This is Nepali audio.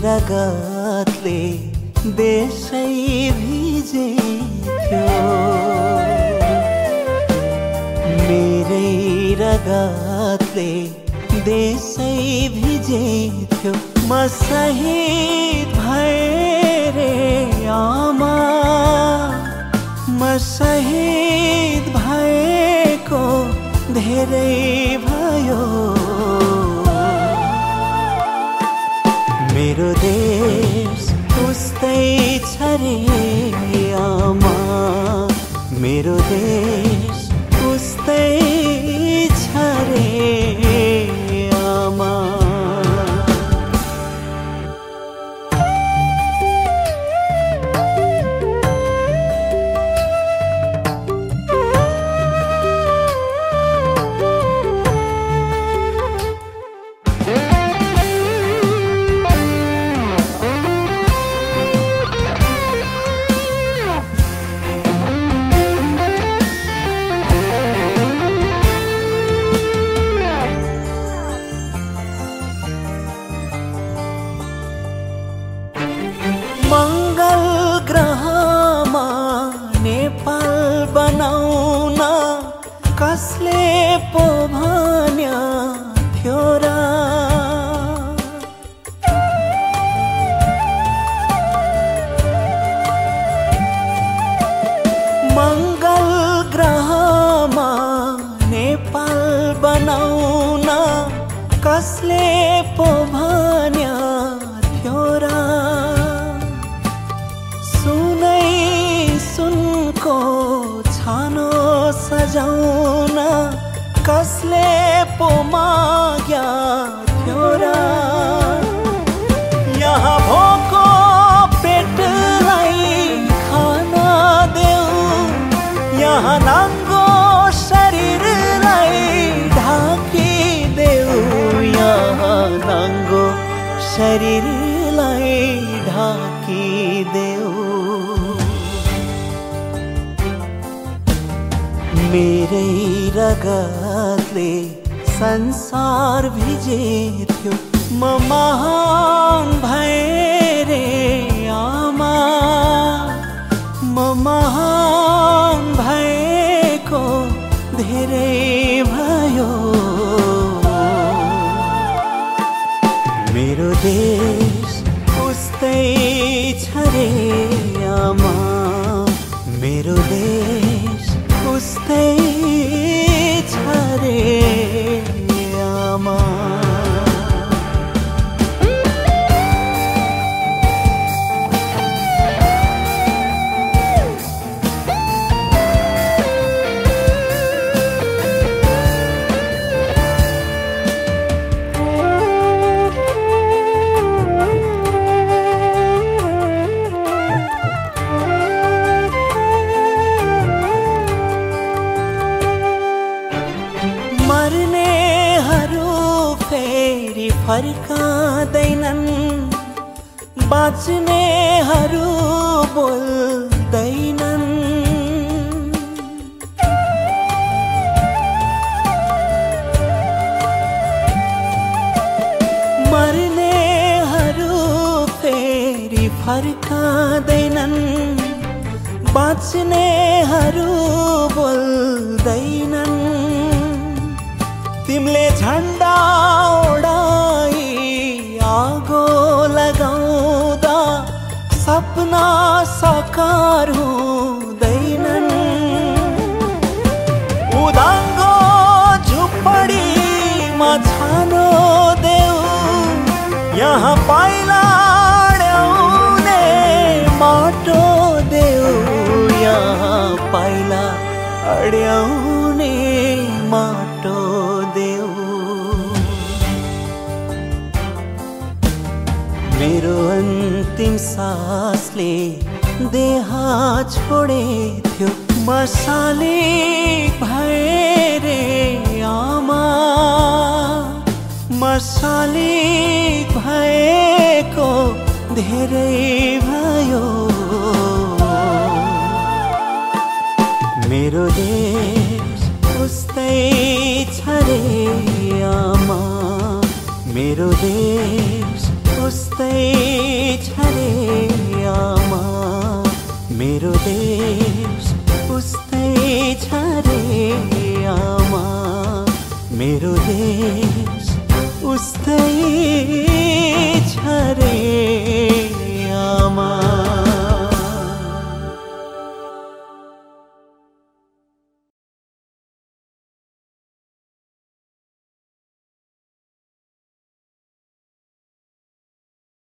रगतले देशै भिजेथ्यो, मेरै रगतले देशै भिजेथ्यो। म शहीद भए रे आमा, म शहीद भएको धेरै भयो। मेरो देश उस्तै छ रे आमा, मेरो देश उस्तै छ रे आमा। मंगल ग्रहमा नेपाल बनाउन कसले पो भन्यो थियो र? मंगल ग्रहमा नेपाल बनाउन कसले पो भन्यो थियो र? सुनको छानो सजाउन कसले पो माग्या थियो र? यहाँ भोको पेटलाई खाना देऊ, यहाँ नाङ्गो शरीरलाई ढाकिदेऊ, यहाँ नाङ्गो शरीरलाई ढाकिदेऊ। मेरै रगतले संसार भिजेथ्यो, म महान भए रे आमा, म महान भएको धेरै भयो। मेरो देश उस्तै छ रे आमा, मेरो देश उस्तै छ रे आमा। मर्नेहरू फेरि फर्काँदैनन्, बाँच्नेहरू बोल्दैनन्। मर्नेहरू फेरि फर्काँदैनन्, बाँच्नेहरू बोल्दैनन्। तिमीले झण्डा ओडाई आगो लगाउँदा सपना साकार हुँदैनन्। उदाङ्गो झुपडीमा छानो देऊ, यहाँ पाइला अड्याउने माटो देऊ, यहाँ पाइला अड्याउने माटो देऊ। मेरो अन्तिम सासले देह छोडेथ्यो, म शालिग भए रे आमा, म शालिग भएको धेरै भयो। मेरो देश उस्तै छ रे आमा, मेरो देश उस्तै देश उस्तै छ रे आमा, मेरो देश उस्तै